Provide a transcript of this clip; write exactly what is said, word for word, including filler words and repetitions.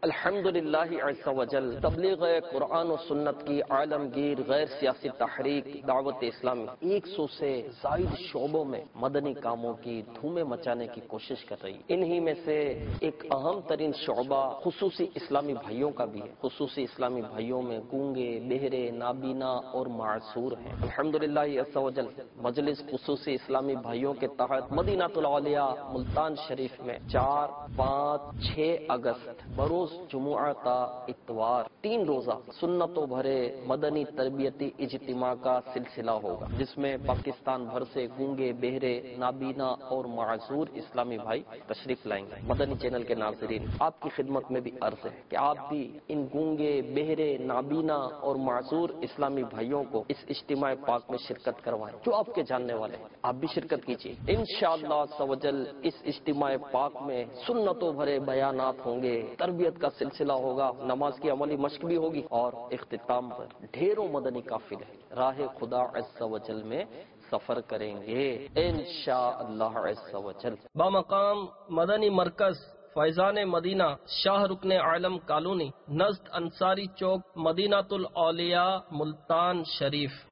الحمدللہ عز وجل تبلیغ قرآن و سنت کی عالمگیر غیر سیاسی تحریک دعوت اسلامی ایک سو سے زائد شعبوں میں مدنی کاموں کی دھومیں مچانے کی کوشش کر رہی ہے۔ انہی میں سے ایک اہم ترین شعبہ خصوصی اسلامی بھائیوں کا بھی ہے۔ خصوصی اسلامی بھائیوں میں گونگے، بہرے، نابینا اور معذور ہیں۔ الحمدللہ عز وجل مجلس خصوصی اسلامی بھائیوں کے تحت مدینہ الاولیاء ملتان شریف میں چار پانچ چھ اگست بروز جمعہ تا اتوار تین روزہ سنتوں بھرے مدنی تربیتی اجتماع کا سلسلہ ہوگا، جس میں پاکستان بھر سے گونگے، بہرے، نابینا اور معذور اسلامی بھائی تشریف لائیں گے۔ مدنی چینل کے ناظرین، آپ کی خدمت میں بھی عرض ہے کہ آپ بھی ان گونگے، بہرے، نابینا اور معذور اسلامی بھائیوں کو اس اجتماع پاک میں شرکت کروائیں جو آپ کے جاننے والے ہیں۔ آپ بھی شرکت کیجیے انشاءاللہ عز وجل۔ اس اجتماع پاک میں سنتوں بھرے بیانات ہوں گے، تربیت کا سلسلہ ہوگا، نماز کی عملی مشق بھی ہوگی، اور اختتام پر ڈھیروں مدنی قافلے راہ خدا عز وجل میں سفر کریں گے انشاءاللہ عز وجل۔ بمقام مدنی مرکز فیضان مدینہ، شاہ رکن عالم کالونی، نزد انصاری چوک، مدینہ الاولیاء ملتان شریف۔